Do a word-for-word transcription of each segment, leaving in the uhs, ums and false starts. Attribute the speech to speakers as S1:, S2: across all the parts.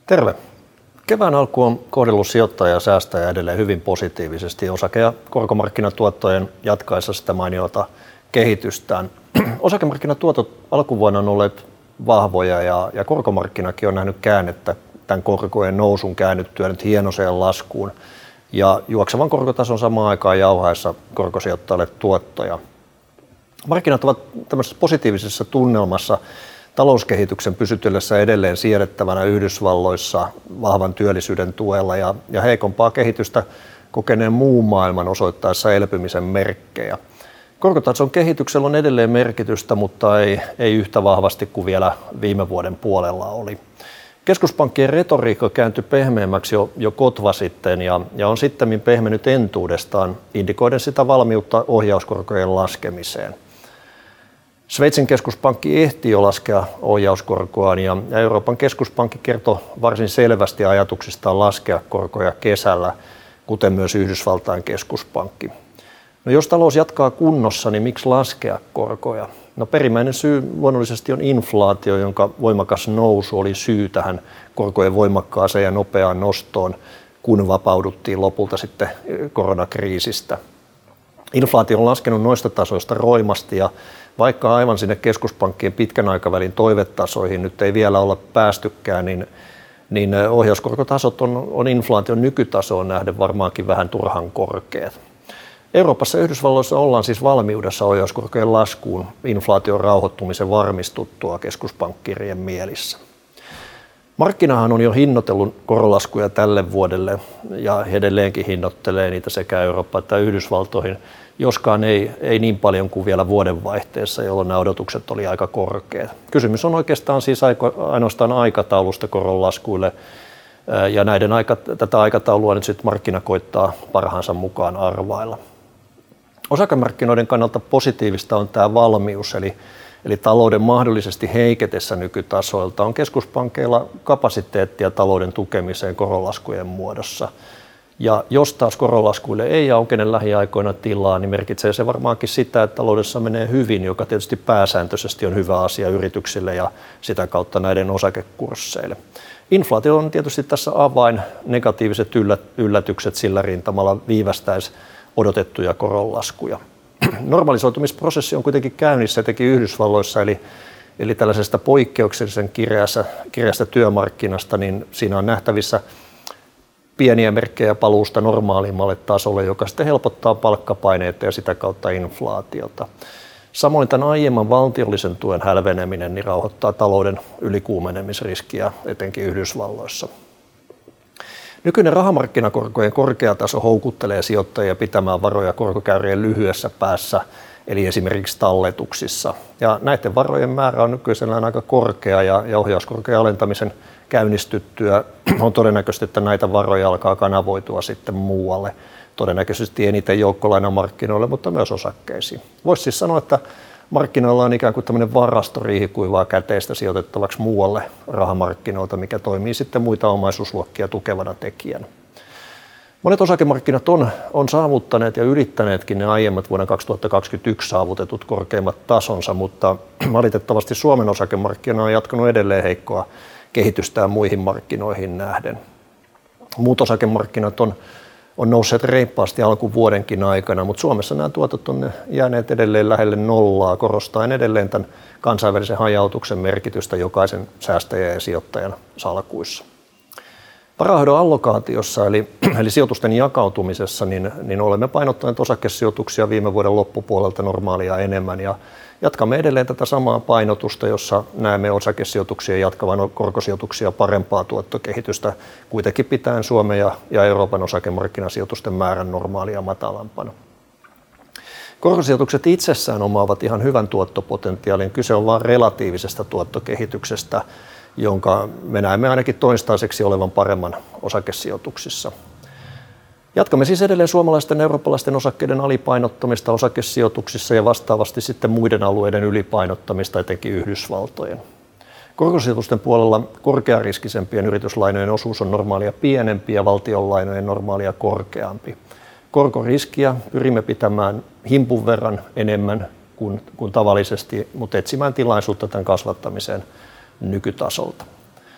S1: Terve. Kevään alku on kohdellut sijoittajia ja säästäjä edelleen hyvin positiivisesti osake- ja korkomarkkinatuottojen jatkaessa sitä mainiota kehitystään. Osakemarkkinatuotot alkuvuonna on olleet vahvoja ja, ja korkomarkkinakin on nähnyt käännettä tämän korkojen nousun käännyttyä nyt hienoiseen laskuun ja juoksevan korkotason samaan aikaan jauhaessa korkosijoittajille tuottoja. Markkinat ovat tämmöisessä positiivisessa tunnelmassa talouskehityksen pysytellessä edelleen siedettävänä Yhdysvalloissa vahvan työllisyyden tuella ja, ja heikompaa kehitystä kokeneen muun maailman osoittaessa elpymisen merkkejä. Korkotason kehityksellä on edelleen merkitystä, mutta ei, ei yhtä vahvasti kuin vielä viime vuoden puolella oli. Keskuspankkien retoriikka kääntyi pehmeämmäksi jo, jo kotva sitten ja, ja on sittemmin pehmennyt entuudestaan, indikoiden sitä valmiutta ohjauskorkojen laskemiseen. Sveitsin keskuspankki ehti jo laskea ohjauskorkoaan ja Euroopan keskuspankki kertoi varsin selvästi ajatuksistaan laskea korkoja kesällä, kuten myös Yhdysvaltain keskuspankki. No jos talous jatkaa kunnossa, niin miksi laskea korkoja? No perimmäinen syy luonnollisesti on inflaatio, jonka voimakas nousu oli syy tähän korkojen voimakkaaseen ja nopeaan nostoon, kun vapauduttiin lopulta sitten koronakriisistä. Inflaatio on laskenut noista tasoista roimasti ja vaikka aivan sinne keskuspankkien pitkän aikavälin toivetasoihin nyt ei vielä olla päästykään, niin, niin ohjauskorkotasot on, on inflaation nykytasoon nähden varmaankin vähän turhan korkeat. Euroopassa ja Yhdysvalloissa ollaan siis valmiudessa ohjauskorkojen laskuun inflaation rauhoittumisen varmistuttua keskuspankkirien mielissä. Markkinahan on jo hinnoitellut korolaskuja tälle vuodelle ja edelleenkin hinnoittelee niitä sekä Eurooppaan että Yhdysvaltoihin, joskaan ei, ei niin paljon kuin vielä vuodenvaihteessa, jolloin nämä odotukset oli aika korkeat. Kysymys on oikeastaan siis ainoastaan aikataulusta koronlaskuille ja näiden aika, tätä aikataulua nyt sitten markkina koittaa parhaansa mukaan arvailla. Osakemarkkinoiden kannalta positiivista on tämä valmius, eli, eli talouden mahdollisesti heiketessä nykytasoilta on keskuspankeilla kapasiteettia talouden tukemiseen koronlaskujen muodossa. Ja jos taas koronlaskuille ei aukene lähiaikoina tilaa, niin merkitsee se varmaankin sitä, että taloudessa menee hyvin, joka tietysti pääsääntöisesti on hyvä asia yrityksille ja sitä kautta näiden osakekursseille. Inflaatio on tietysti tässä avain, negatiiviset yllätykset sillä rintamalla viivästäisi odotettuja koronlaskuja. Normalisoitumisprosessi on kuitenkin käynnissä etenkin Yhdysvalloissa, eli, eli tällaisesta poikkeuksellisen kireästä, kireästä työmarkkinasta, niin siinä on nähtävissä pieniä merkkejä paluusta normaalimmalle tasolle, joka sitten helpottaa palkkapaineita ja sitä kautta inflaatiota. Samoin tämän aiemman valtiollisen tuen hälveneminen niin rauhoittaa talouden ylikuumenemisriskiä etenkin Yhdysvalloissa. Nykyinen rahamarkkinakorkojen korkea taso houkuttelee sijoittajia pitämään varoja korkokäyrien lyhyessä päässä, eli esimerkiksi talletuksissa. Ja näiden varojen määrä on nykyisellään aika korkea ja, ja ohjauskorkojen alentamisen käynnistyttyä on todennäköisesti, että näitä varoja alkaa kanavoitua sitten muualle. Todennäköisesti eniten joukkolainamarkkinoille, mutta myös osakkeisiin. Voisi siis sanoa, että markkinoilla on ikään kuin tämmöinen varasto riihikuivaa käteistä sijoitettavaksi muualle rahamarkkinoilta, mikä toimii sitten muita omaisuusluokkia tukevana tekijänä. Monet osakemarkkinat on, on saavuttaneet ja ylittäneetkin ne aiemmat vuonna kaksituhattakaksikymmentäyksi saavutetut korkeimmat tasonsa, mutta valitettavasti Suomen osakemarkkina on jatkanut edelleen heikkoa kehitystään muihin markkinoihin nähden. Muut osakemarkkinat on on nousseet reippaasti alkuvuodenkin aikana, mutta Suomessa nämä tuotot on jääneet edelleen lähelle nollaa, korostaen edelleen tämän kansainvälisen hajautuksen merkitystä jokaisen säästäjän ja sijoittajan salkuissa. Varainhoidon allokaatiossa eli, eli sijoitusten jakautumisessa niin, niin olemme painottaneet osakesijoituksia viime vuoden loppupuolelta normaalia enemmän ja jatkamme edelleen tätä samaa painotusta, jossa näemme osakesijoituksia jatkavan korkosijoituksia parempaa tuottokehitystä, kuitenkin pitäen Suomen ja, ja Euroopan osakemarkkinasijoitusten määrän normaalia matalampana. Korkosijoitukset itsessään omaavat ihan hyvän tuottopotentiaalin, kyse on vain relatiivisesta tuottokehityksestä, jonka me näemme ainakin toistaiseksi olevan paremman osakesijoituksissa. Jatkamme siis edelleen suomalaisten ja eurooppalaisten osakkeiden alipainottamista osakesijoituksissa ja vastaavasti sitten muiden alueiden ylipainottamista, etenkin Yhdysvaltojen. Korkosijoitusten puolella korkeariskisempien yrityslainojen osuus on normaalia pienempi ja valtionlainojen normaalia korkeampi. Korkoriskiä pyrimme pitämään himpun verran enemmän kuin, kuin tavallisesti, mutta etsimään tilaisuutta tämän kasvattamiseen nykytasolta.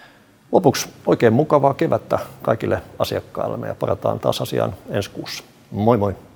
S1: Lopuksi oikein mukavaa kevättä kaikille asiakkaillemme ja palataan taas asiaan ensi kuussa. Moi moi!